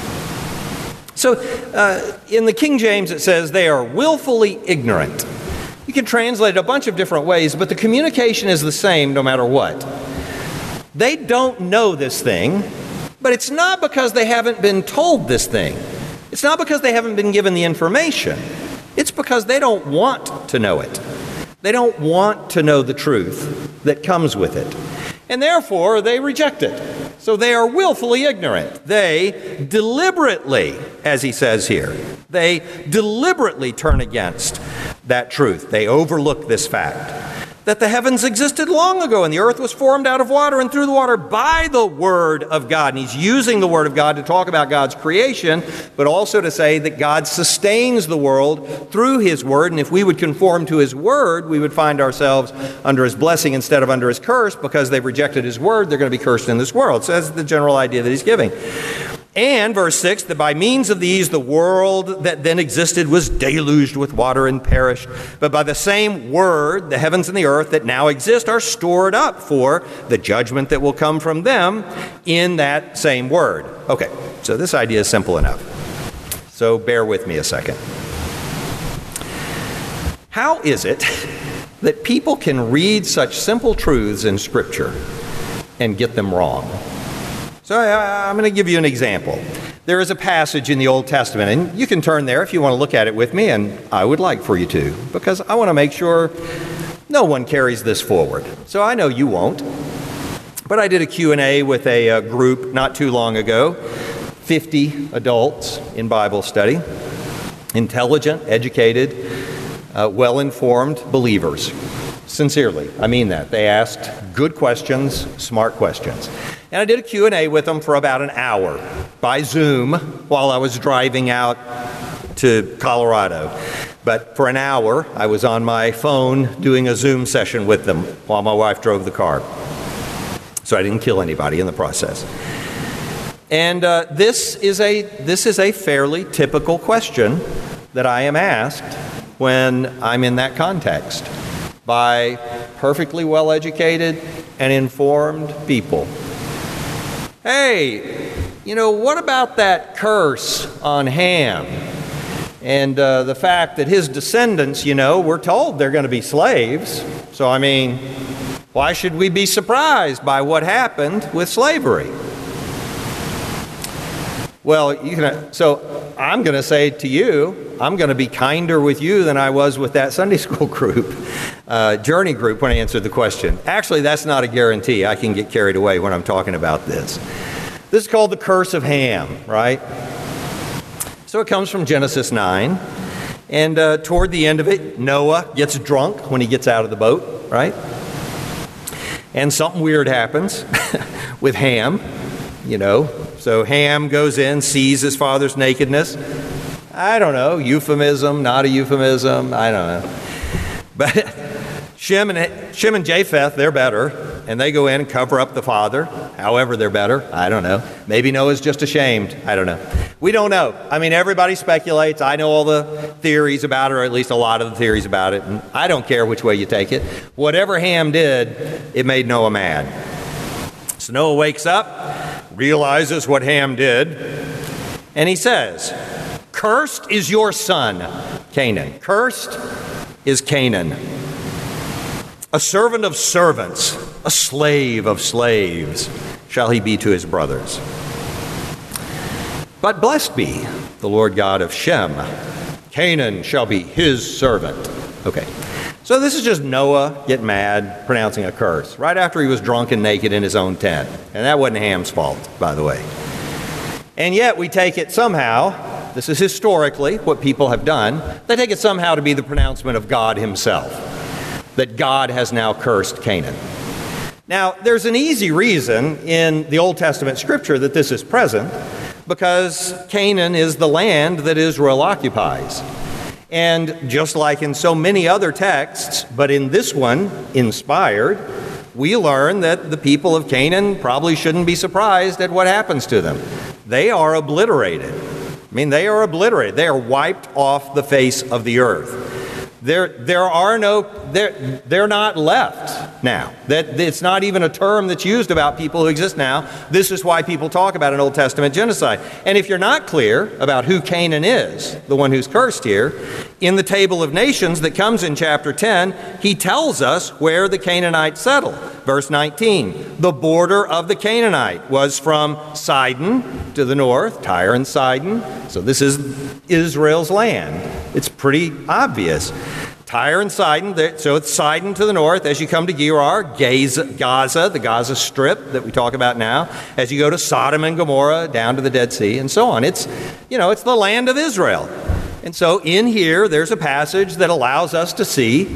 Speaker 4: So uh, in the King James it says they are willfully ignorant. You can translate it a bunch of different ways, but the communication is the same no matter what. They don't know this thing, but it's not because they haven't been told this thing. It's not because they haven't been given the information. It's because they don't want to know it. They don't want to know the truth that comes with it. And therefore, they reject it. So they are willfully ignorant. They deliberately, as he says here, they deliberately turn against that truth. They overlook this fact that the heavens existed long ago and the earth was formed out of water and through the water by the Word of God. And he's using the Word of God to talk about God's creation, but also to say that God sustains the world through His Word. And if we would conform to His Word, we would find ourselves under His blessing instead of under His curse. Because they've rejected His Word, they're going to be cursed in this world. So that's the general idea that he's giving. And, verse six, that by means of these the world that then existed was deluged with water and perished. But by the same word, the heavens and the earth that now exist are stored up for the judgment that will come from them in that same word. Okay, so this idea is simple enough. So bear with me a second. How is it that people can read such simple truths in Scripture and get them wrong? So I, I'm going to give you an example. There is a passage in the Old Testament, and you can turn there if you want to look at it with me, and I would like for you to, because I want to make sure no one carries this forward. So I know you won't. But I did a Q and A with a, a group not too long ago, fifty adults in Bible study, intelligent, educated, uh, well-informed believers. Sincerely, I mean that. They asked good questions, smart questions. And I did a Q and A with them for about an hour by Zoom while I was driving out to Colorado. But for an hour, I was on my phone doing a Zoom session with them while my wife drove the car. So I didn't kill anybody in the process. And uh, this is a this is a fairly typical question that I am asked when I'm in that context by perfectly well-educated and informed people. Hey, you know, what about that curse on Ham? And uh, the fact that his descendants, you know, we're told they're going to be slaves. So, I mean, why should we be surprised by what happened with slavery? Well, you can, so I'm going to say to you, I'm going to be kinder with you than I was with that Sunday school group, uh, journey group, when I answered the question. Actually, that's not a guarantee. I can get carried away when I'm talking about this. This is called the curse of Ham, right? So it comes from Genesis nine. And uh, toward the end of it, Noah gets drunk when he gets out of the boat, right? And something weird happens with Ham, you know. So Ham goes in, sees his father's nakedness, I don't know, euphemism, not a euphemism, I don't know. But Shem and, Shem and Japheth, they're better, and they go in and cover up the father. However they're better, I don't know. Maybe Noah's just ashamed, I don't know. We don't know. I mean, everybody speculates. I know all the theories about it, or at least a lot of the theories about it, and I don't care which way you take it. Whatever Ham did, it made Noah mad. So Noah wakes up, realizes what Ham did, and he says, "Cursed is your son, Canaan. Cursed is Canaan. A servant of servants, a slave of slaves shall he be to his brothers. But blessed be the Lord God of Shem. Canaan shall be his servant." Okay, so this is just Noah getting mad, pronouncing a curse, right after he was drunk and naked in his own tent. And that wasn't Ham's fault, by the way. And yet we take it somehow, this is historically what people have done, they take it somehow to be the pronouncement of God himself, that God has now cursed Canaan. Now, there's an easy reason in the Old Testament scripture that this is present, because Canaan is the land that Israel occupies. And just like in so many other texts, but in this one, inspired, we learn that the people of Canaan probably shouldn't be surprised at what happens to them. They are obliterated. I mean, they are obliterated. They are wiped off the face of the earth. There, there are no, they're, they're not left now. That, it's not even a term that's used about people who exist now. This is why people talk about an Old Testament genocide. And if you're not clear about who Canaan is, the one who's cursed here, in the table of nations that comes in chapter ten, he tells us where the Canaanites settle. Verse nineteen, the border of the Canaanite was from Sidon to the north, Tyre and Sidon. So this is Israel's land. It's pretty obvious. Tyre and Sidon, so it's Sidon to the north. As you come to Gerar, Gaza, the Gaza Strip that we talk about now. As you go to Sodom and Gomorrah, down to the Dead Sea, and so on. It's, you know, it's the land of Israel. And so in here, there's a passage that allows us to see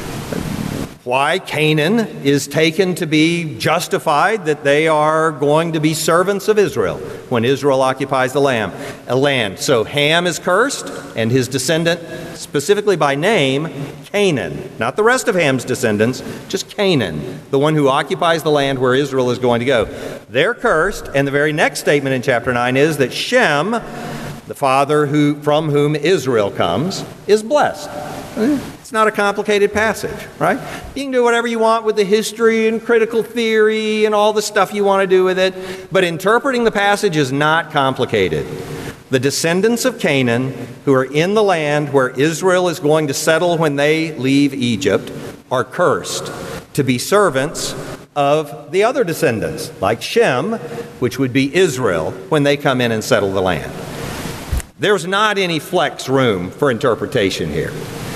Speaker 4: why Canaan is taken to be justified, that they are going to be servants of Israel when Israel occupies the land. A land. So Ham is cursed, and his descendant, specifically by name, Canaan. Not the rest of Ham's descendants, just Canaan, the one who occupies the land where Israel is going to go. They're cursed, and the very next statement in chapter nine is that Shem, the father who, from whom Israel comes, is blessed. It's not a complicated passage, right? You can do whatever you want with the history and critical theory and all the stuff you want to do with it, but interpreting the passage is not complicated. The descendants of Canaan, who are in the land where Israel is going to settle when they leave Egypt, are cursed to be servants of the other descendants, like Shem, which would be Israel, when they come in and settle the land. There's not any flex room for interpretation here.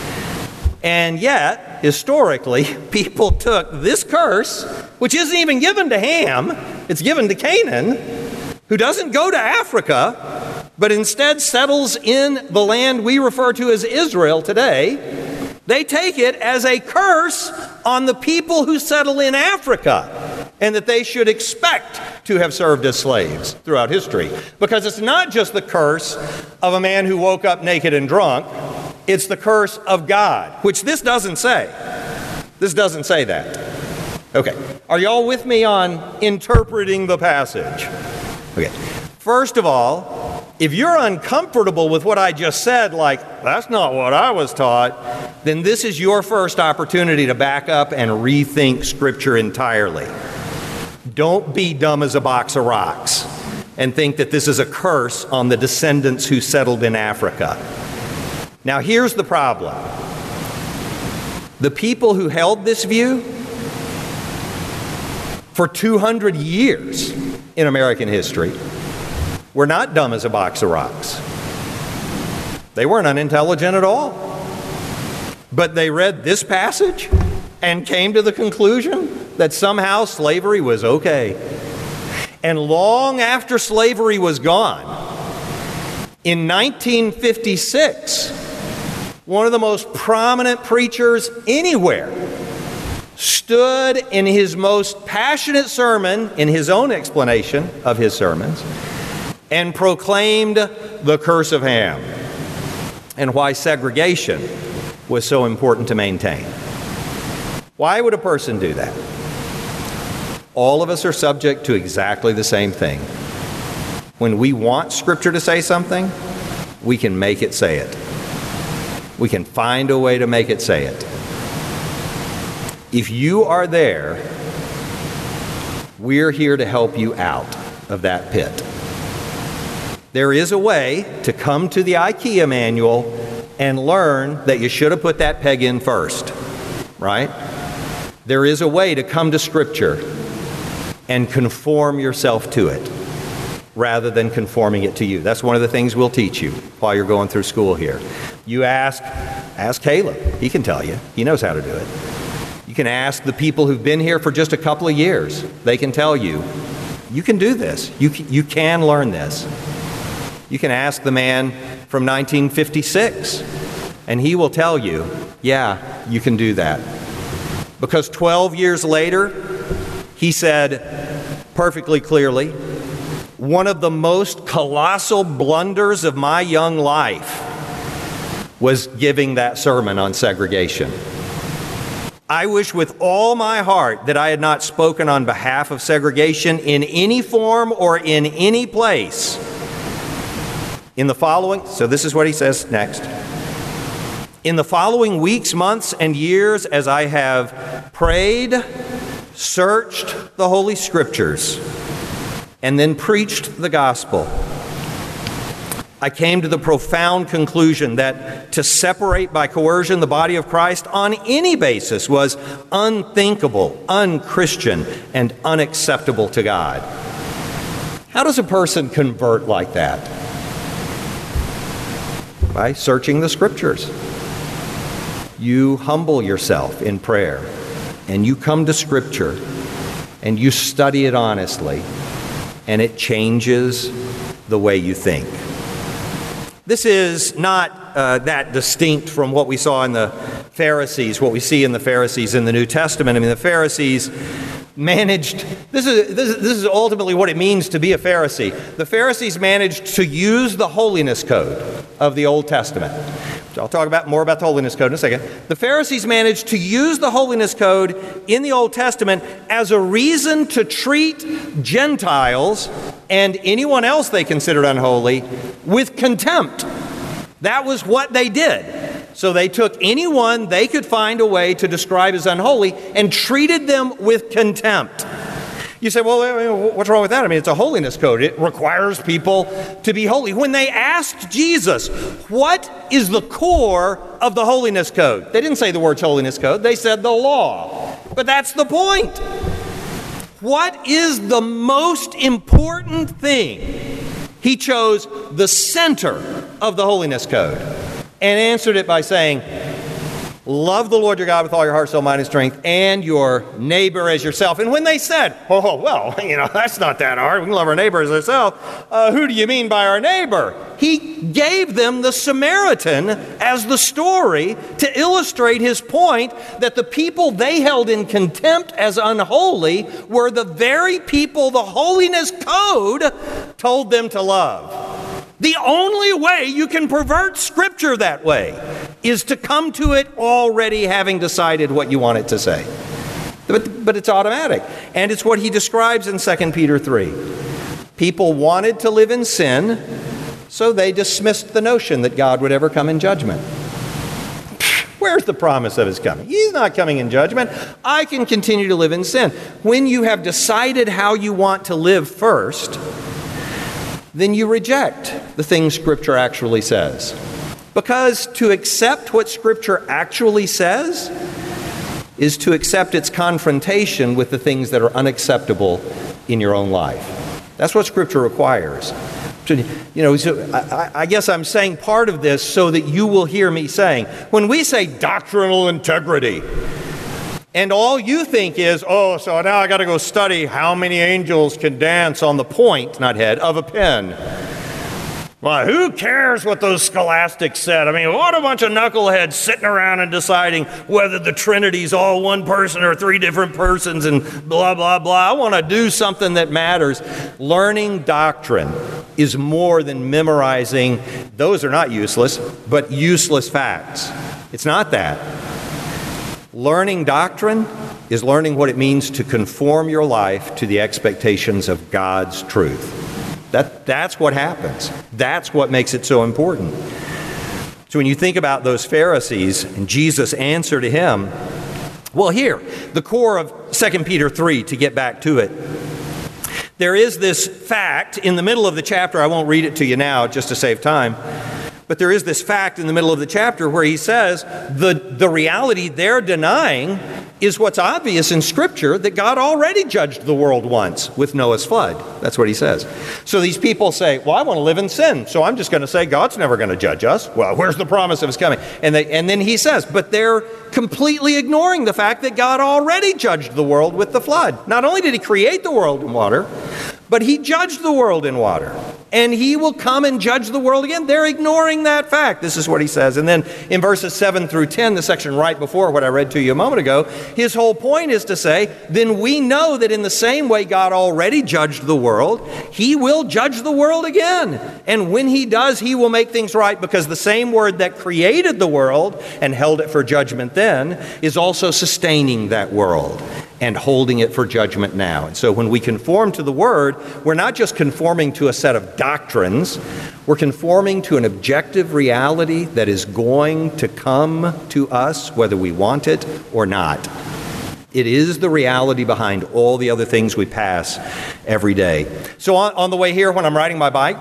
Speaker 4: And yet, historically, people took this curse, which isn't even given to Ham, it's given to Canaan, who doesn't go to Africa, but instead settles in the land we refer to as Israel today. They take it as a curse on the people who settle in Africa, and that they should expect to have served as slaves throughout history. Because it's not just the curse of a man who woke up naked and drunk, it's the curse of God, which this doesn't say. This doesn't say that. Okay, are y'all with me on interpreting the passage? Okay, first of all, if you're uncomfortable with what I just said, like, that's not what I was taught, then this is your first opportunity to back up and rethink Scripture entirely. Don't be dumb as a box of rocks and think that this is a curse on the descendants who settled in Africa. Now, here's the problem. The people who held this view for two hundred years in American history were not dumb as a box of rocks. They weren't unintelligent at all. But they read this passage and came to the conclusion that somehow slavery was okay. And long after slavery was gone, in nineteen fifty-six, one of the most prominent preachers anywhere stood in his most passionate sermon, in his own explanation of his sermons, and proclaimed the curse of Ham. and why segregation was so important to maintain. Why would a person do that? All of us are subject to exactly the same thing. When we want Scripture to say something, we can make it say it. We can find a way to make it say it. If you are there, we're here to help you out of that pit. There is a way to come to the IKEA manual and learn that you should have put that peg in first, right? There is a way to come to Scripture and conform yourself to it rather than conforming it to you. That's one of the things we'll teach you while you're going through school here. You ask, ask Caleb. He can tell you. He knows how to do it. You can ask the people who've been here for just a couple of years. They can tell you, you can do this. You can, you can learn this. You can ask the man from nineteen fifty-six, and he will tell you, yeah, you can do that. Because twelve years later, he said perfectly clearly, one of the most colossal blunders of my young life was giving that sermon on segregation. I wish with all my heart that I had not spoken on behalf of segregation in any form or in any place. In the following, so this is what he says next. In the following weeks, months, and years, as I have prayed, searched the Holy Scriptures, and then preached the gospel, I came to the profound conclusion that to separate by coercion the body of Christ on any basis was unthinkable, unchristian, and unacceptable to God. How does a person convert like that? By searching the Scriptures. You humble yourself in prayer, and you come to Scripture, and you study it honestly, and it changes the way you think. This is not uh, that distinct from what we saw in the Pharisees, what we see in the Pharisees in the New Testament. I mean, the Pharisees managed, this is, this is, this is ultimately what it means to be a Pharisee. The Pharisees managed to use the holiness code of the Old Testament. I'll talk about more about the holiness code in a second. The Pharisees managed to use the holiness code in the Old Testament as a reason to treat Gentiles and anyone else they considered unholy with contempt. That was what they did. So they took anyone they could find a way to describe as unholy and treated them with contempt. You say, well, what's wrong with that? I mean, it's a holiness code. It requires people to be holy. When they asked Jesus, what is the core of the holiness code? They didn't say the words holiness code. They said the law. But that's the point. What is the most important thing? He chose the center of the holiness code and answered it by saying, love the Lord your God with all your heart, soul, mind, and strength, and your neighbor as yourself. And when they said, oh, well, you know, that's not that hard. We can love our neighbor as ourselves. Uh, who do you mean by our neighbor? He gave them the Samaritan as the story to illustrate his point that the people they held in contempt as unholy were the very people the holiness code told them to love. The only way you can pervert Scripture that way is to come to it already having decided what you want it to say. But, but it's automatic. And it's what he describes in Second Peter three. People wanted to live in sin, so they dismissed the notion that God would ever come in judgment. Where's the promise of his coming? He's not coming in judgment. I can continue to live in sin. When you have decided how you want to live first, then you reject the things Scripture actually says. Because to accept what Scripture actually says is to accept its confrontation with the things that are unacceptable in your own life. That's what Scripture requires. So, you know, so I, I guess I'm saying part of this so that you will hear me saying, when we say doctrinal integrity, and all you think is, oh, so now I got to go study how many angels can dance on the point, not head, of a pen. Well, who cares what those scholastics said? I mean, what a bunch of knuckleheads sitting around and deciding whether the Trinity's all one person or three different persons and blah, blah, blah. I want to do something that matters. Learning doctrine is more than memorizing, those are not useless, but useless facts. It's not that. Learning doctrine is learning what it means to conform your life to the expectations of God's truth. That, that's what happens. That's what makes it so important. So when you think about those Pharisees and Jesus' answer to him, well, here, the core of Second Peter three, to get back to it, there is this fact in the middle of the chapter. I won't read it to you now just to save time. But there is this fact in the middle of the chapter where he says the, the reality they're denying is what's obvious in Scripture, that God already judged the world once with Noah's flood. That's what he says. So these people say, well, I want to live in sin, so I'm just going to say God's never going to judge us. Well, where's the promise of his coming? And, they, and then he says, but they're completely ignoring the fact that God already judged the world with the flood. Not only did he create the world in water, but he judged the world in water. And he will come and judge the world again. They're ignoring that fact. This is what he says. And then in verses seven through ten, the section right before what I read to you a moment ago, his whole point is to say, then we know that in the same way God already judged the world, he will judge the world again. And when he does, he will make things right, because the same word that created the world and held it for judgment then is also sustaining that world and holding it for judgment now. And so when we conform to the Word, we're not just conforming to a set of doctrines, we're conforming to an objective reality that is going to come to us whether we want it or not. It is the reality behind all the other things we pass every day. So on, on the way here, when I'm riding my bike,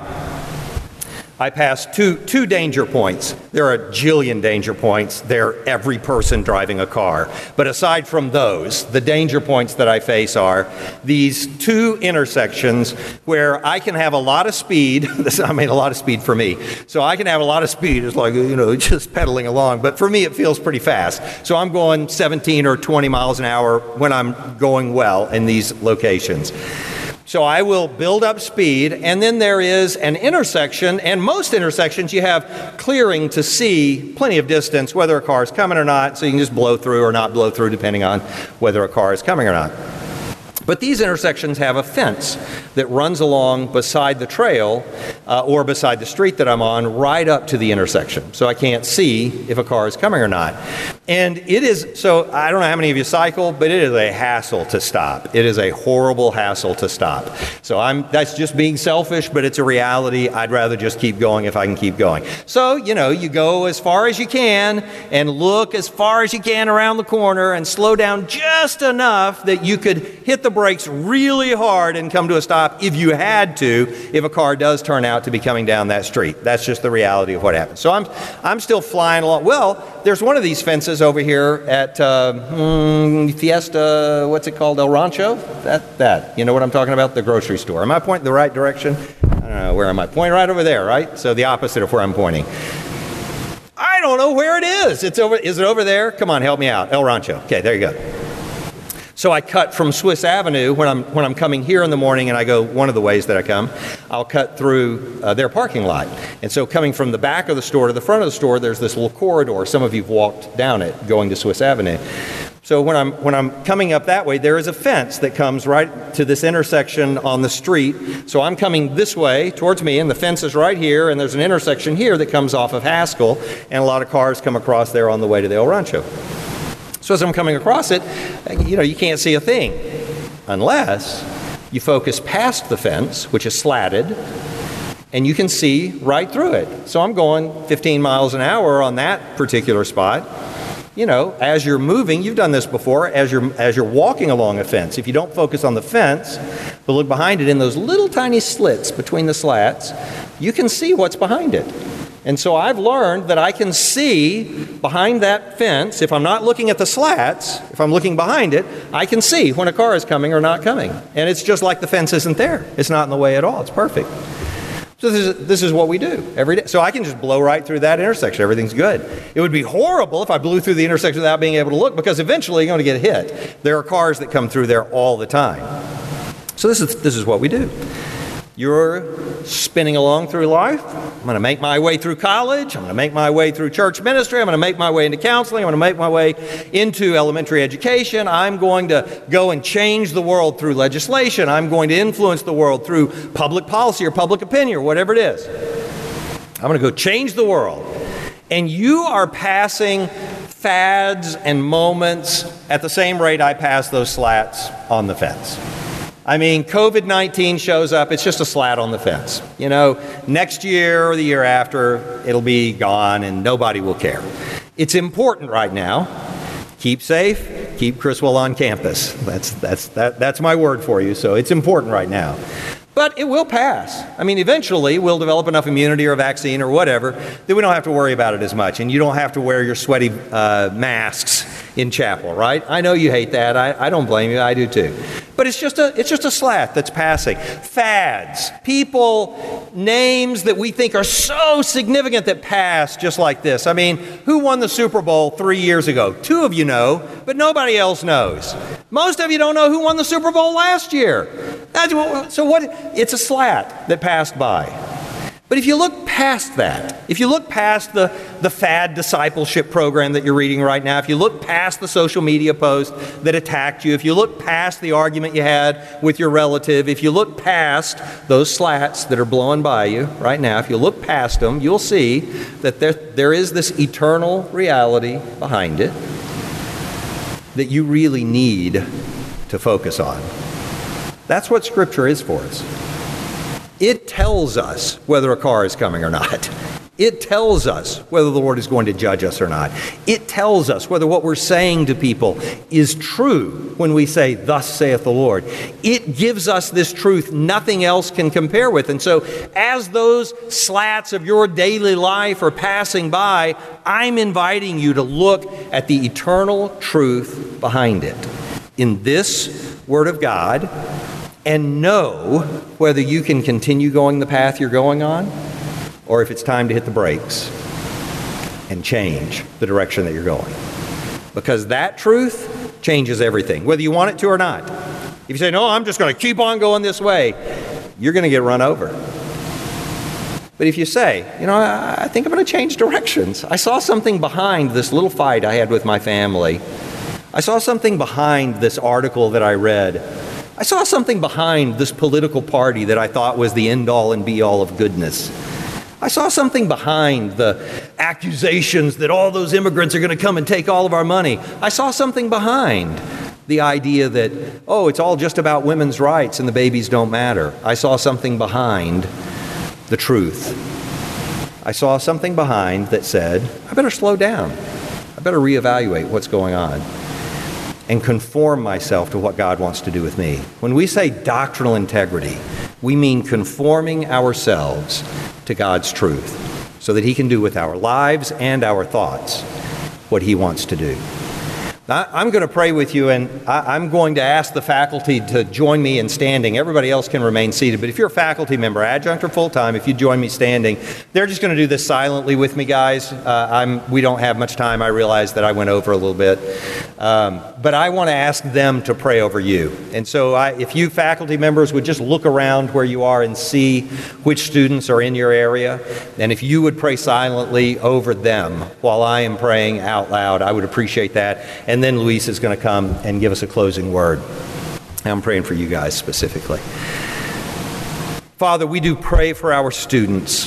Speaker 4: I passed two, two danger points. There are a jillion danger points. They're every person driving a car. But aside from those, the danger points that I face are these two intersections where I can have a lot of speed. This, I mean, a lot of speed for me. So I can have a lot of speed. It's like, you know, just pedaling along. But for me, it feels pretty fast. So I'm going seventeen or twenty miles an hour when I'm going well in these locations. So I will build up speed, and then there is an intersection, and most intersections you have clearing to see plenty of distance, whether a car is coming or not, so you can just blow through or not blow through depending on whether a car is coming or not. But these intersections have a fence that runs along beside the trail uh, or beside the street that I'm on right up to the intersection. So I can't see if a car is coming or not. And it is, so I don't know how many of you cycle, but it is a hassle to stop. It is a horrible hassle to stop. So I'm, that's just being selfish, but it's a reality. I'd rather just keep going if I can keep going. So, you know, you go as far as you can and look as far as you can around the corner and slow down just enough that you could hit the brakes really hard and come to a stop if you had to, if a car does turn out to be coming down that street. That's just the reality of what happens. So I'm I'm still flying along. Well, there's one of these fences over here at uh, mm, Fiesta, what's it called, El Rancho? That, that. You know what I'm talking about? The grocery store. Am I pointing the right direction? I don't know. Where am I? Pointing right over there, right? So the opposite of where I'm pointing. I don't know where it is. It's over. Is it over there? Come on, help me out. El Rancho. Okay, there you go. So I cut from Swiss Avenue when I'm when I'm coming here in the morning, and I go one of the ways that I come, I'll cut through uh, their parking lot. And so coming from the back of the store to the front of the store, there's this little corridor. Some of you've walked down it going to Swiss Avenue. So when I'm when I'm coming up that way, there is a fence that comes right to this intersection on the street. So I'm coming this way towards me, and the fence is right here, and there's an intersection here that comes off of Haskell, and a lot of cars come across there on the way to the El Rancho. So as I'm coming across it, you know, you can't see a thing unless you focus past the fence, which is slatted, and you can see right through it. So I'm going fifteen miles an hour on that particular spot. You know, as you're moving, you've done this before, as you're as you're walking along a fence, if you don't focus on the fence, but look behind it in those little tiny slits between the slats, you can see what's behind it. And so I've learned that I can see behind that fence, if I'm not looking at the slats, if I'm looking behind it, I can see when a car is coming or not coming. And it's just like the fence isn't there. It's not in the way at all. It's perfect. So this is, this is what we do every day. So I can just blow right through that intersection. Everything's good. It would be horrible if I blew through the intersection without being able to look, because eventually you're going to get hit. There are cars that come through there all the time. So this is, this is what we do. You're spinning along through life. I'm going to make my way through college. I'm going to make my way through church ministry. I'm going to make my way into counseling. I'm going to make my way into elementary education. I'm going to go and change the world through legislation. I'm going to influence the world through public policy or public opinion or whatever it is. I'm going to go change the world. And you are passing fads and moments at the same rate I pass those slats on the fence. I mean, covid nineteen shows up, it's just a slat on the fence. You know, next year or the year after, it'll be gone and nobody will care. It's important right now. Keep safe, keep Criswell on campus. That's, that's, that, that's my word for you, so it's important right now. But it will pass. I mean, eventually we'll develop enough immunity or vaccine or whatever that we don't have to worry about it as much. And you don't have to wear your sweaty uh, masks in chapel, right? I know you hate that. I, I don't blame you. I do too. But it's just a it's just a slat that's passing. Fads, people, names that we think are so significant that pass just like this. I mean, who won the Super Bowl three years ago? Two of you know, but nobody else knows. Most of you don't know who won the Super Bowl last year. That's what, so what? It's a slat that passed by. But if you look past that, if you look past the, the fad discipleship program that you're reading right now, if you look past the social media post that attacked you, if you look past the argument you had with your relative, if you look past those slats that are blowing by you right now, if you look past them, you'll see that there, there is this eternal reality behind it that you really need to focus on. That's what Scripture is for us. It tells us whether a car is coming or not. It tells us whether the Lord is going to judge us or not. It tells us whether what we're saying to people is true when we say, "Thus saith the Lord." It gives us this truth nothing else can compare with. And so as those slats of your daily life are passing by, I'm inviting you to look at the eternal truth behind it in this Word of God, and know whether you can continue going the path you're going on or if it's time to hit the brakes and change the direction that you're going. Because that truth changes everything, whether you want it to or not. If you say, "No, I'm just going to keep on going this way," you're going to get run over. But if you say, "You know, I think I'm going to change directions. I saw something behind this little fight I had with my family. I saw something behind this article that I read. I saw something behind this political party that I thought was the end-all and be-all of goodness. I saw something behind the accusations that all those immigrants are going to come and take all of our money. I saw something behind the idea that, oh, it's all just about women's rights and the babies don't matter. I saw something behind the truth. I saw something behind that said, I better slow down. I better reevaluate what's going on and conform myself to what God wants to do with me." When we say doctrinal integrity, we mean conforming ourselves to God's truth so that He can do with our lives and our thoughts what He wants to do. I'm going to pray with you, and I'm going to ask the faculty to join me in standing. Everybody else can remain seated, but if you're a faculty member, adjunct or full-time, if you join me standing, they're just going to do this silently with me, guys. Uh, I'm, we don't have much time. I realize that I went over a little bit. Um, but I want to ask them to pray over you. And so I, if you faculty members would just look around where you are and see which students are in your area, and if you would pray silently over them while I am praying out loud, I would appreciate that. And then Luis is going to come and give us a closing word. I'm praying for you guys specifically. Father, we do pray for our students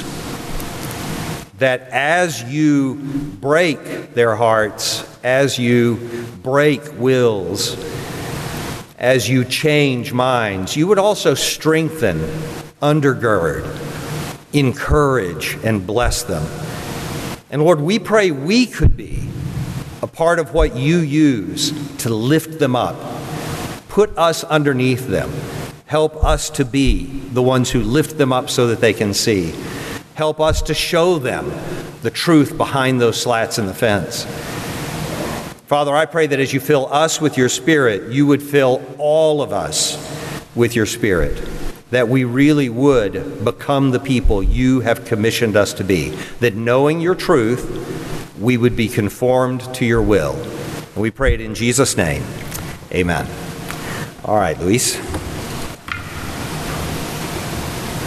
Speaker 4: that as you break their hearts, as you break wills, as you change minds, you would also strengthen, undergird, encourage, and bless them. And Lord, we pray we could be a part of what you use to lift them up. Put us underneath them. Help us to be the ones who lift them up so that they can see. Help us to show them the truth behind those slats in the fence. Father, I pray that as you fill us with your Spirit, you would fill all of us with your Spirit, that we really would become the people you have commissioned us to be, that knowing your truth, we would be conformed to your will. And we pray it in Jesus' name. Amen. All right, Luis.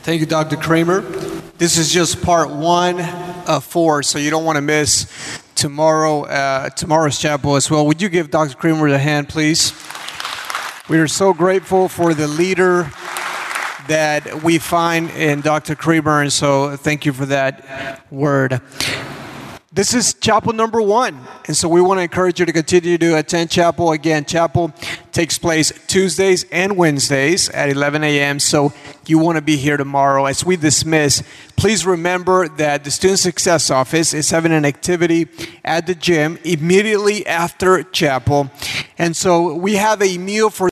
Speaker 1: Thank you, Doctor Kramer. This is just part one of four, so you don't want to miss tomorrow, uh, tomorrow's chapel as well. Would you give Doctor Kramer a hand, please? We are so grateful for the leader that we find in Doctor Kramer, and so thank you for that word. This is chapel number one, and so we want to encourage you to continue to attend chapel. Again, chapel takes place Tuesdays and Wednesdays at eleven a.m., so you want to be here tomorrow. As we dismiss, please remember that the Student Success Office is having an activity at the gym immediately after chapel, and so we have a meal for